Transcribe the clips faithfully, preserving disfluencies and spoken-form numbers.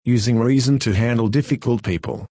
using reason to handle difficult people.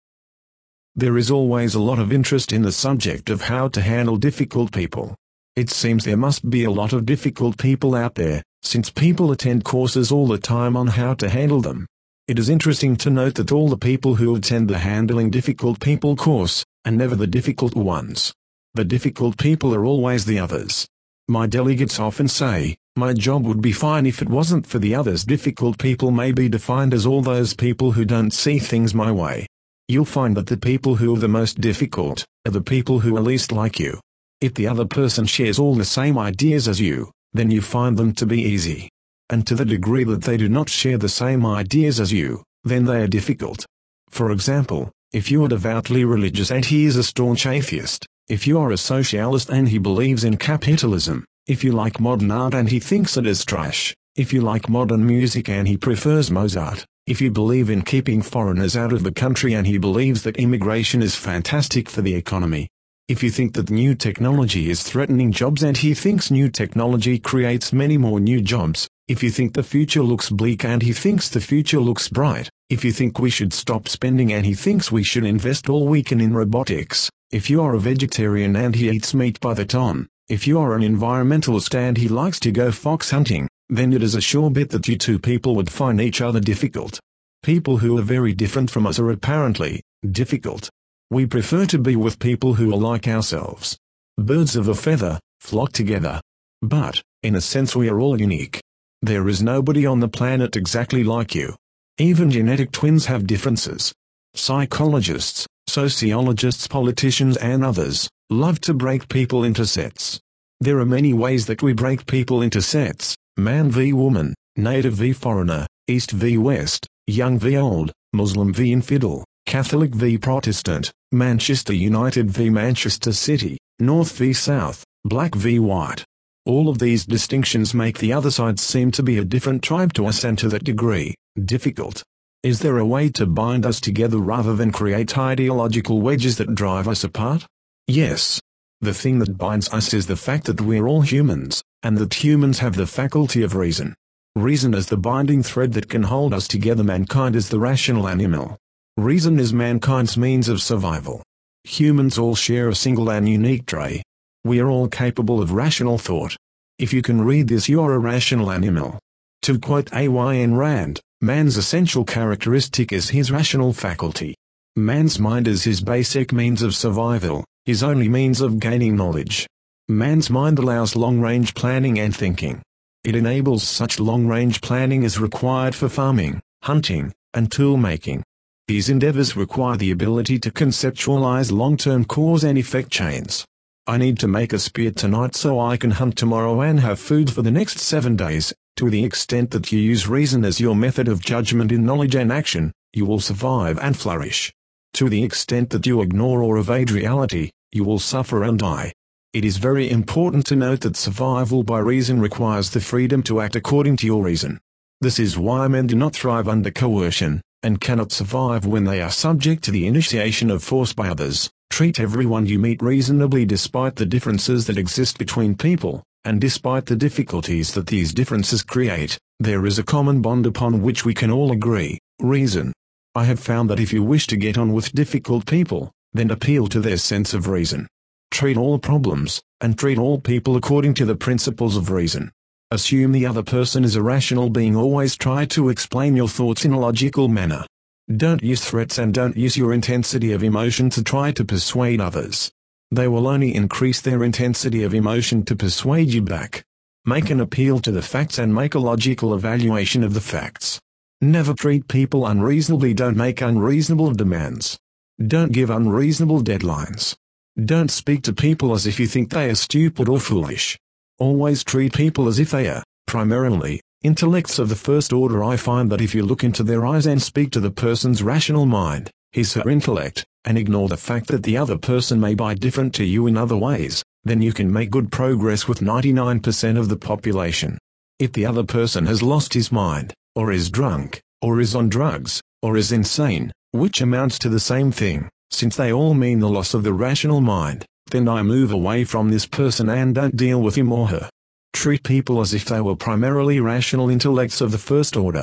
There is always a lot of interest in the subject of how to handle difficult people. It seems there must be a lot of difficult people out there, since people attend courses all the time on how to handle them. It is interesting to note that all the people who attend the Handling Difficult People course are never the difficult ones. The difficult people are always the others. My delegates often say, my job would be fine if it wasn't for the others. Difficult people may be defined as all those people who don't see things my way. You'll find that the people who are the most difficult are the people who are least like you. If the other person shares all the same ideas as you, then you find them to be easy. And to the degree that they do not share the same ideas as you, then they are difficult. For example, if you are devoutly religious and he is a staunch atheist, if you are a socialist and he believes in capitalism, if you like modern art and he thinks it is trash, if you like modern music and he prefers Mozart, if you believe in keeping foreigners out of the country and he believes that immigration is fantastic for the economy, if you think that new technology is threatening jobs and he thinks new technology creates many more new jobs, if you think the future looks bleak and he thinks the future looks bright, if you think we should stop spending and he thinks we should invest all we can in robotics, if you are a vegetarian and he eats meat by the ton, if you are an environmentalist and he likes to go fox hunting, then it is a sure bet that you two people would find each other difficult. People who are very different from us are apparently difficult. We prefer to be with people who are like ourselves. Birds of a feather flock together. But, in a sense, we are all unique. There is nobody on the planet exactly like you. Even genetic twins have differences. Psychologists, sociologists, politicians and others love to break people into sets. There are many ways that we break people into sets: man v woman, native v foreigner, east v west, young v old, Muslim v infidel, Catholic v Protestant, Manchester United v Manchester City, North v South, black v white. All of these distinctions make the other side seem to be a different tribe to us and to that degree, difficult. Is there a way to bind us together rather than create ideological wedges that drive us apart? Yes. The thing that binds us is the fact that we're all humans, and that humans have the faculty of reason. Reason is the binding thread that can hold us together. Mankind is the rational animal. Reason is mankind's means of survival. Humans all share a single and unique trait. We are all capable of rational thought. If you can read this, you are a rational animal. To quote Ayn Rand, man's essential characteristic is his rational faculty. Man's mind is his basic means of survival, his only means of gaining knowledge. Man's mind allows long-range planning and thinking. It enables such long-range planning as required for farming, hunting, and tool-making. These endeavors require the ability to conceptualize long-term cause and effect chains. I need to make a spear tonight so I can hunt tomorrow and have food for the next seven days. To the extent that you use reason as your method of judgment in knowledge and action, you will survive and flourish. To the extent that you ignore or evade reality, you will suffer and die. It is very important to note that survival by reason requires the freedom to act according to your reason. This is why men do not thrive under coercion, and cannot survive when they are subject to the initiation of force by others. Treat everyone you meet reasonably despite the differences that exist between people, and despite the difficulties that these differences create. There is a common bond upon which we can all agree: reason. I have found that if you wish to get on with difficult people, then appeal to their sense of reason. Treat all problems, and treat all people according to the principles of reason. Assume the other person is a rational being. Always try to explain your thoughts in a logical manner. Don't use threats and don't use your intensity of emotion to try to persuade others. They will only increase their intensity of emotion to persuade you back. Make an appeal to the facts and make a logical evaluation of the facts. Never treat people unreasonably. Don't make unreasonable demands. Don't give unreasonable deadlines. Don't speak to people as if you think they are stupid or foolish. Always treat people as if they are, primarily, intellects of the first order. I find that if you look into their eyes and speak to the person's rational mind, his her intellect, and ignore the fact that the other person may be different to you in other ways, then you can make good progress with ninety-nine percent of the population. If the other person has lost his mind, or is drunk, or is on drugs, or is insane, which amounts to the same thing, since they all mean the loss of the rational mind, then I move away from this person and don't deal with him or her. Treat people as if they were primarily rational intellects of the first order.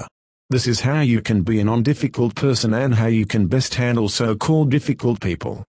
This is how you can be a non-difficult person and how you can best handle so-called difficult people.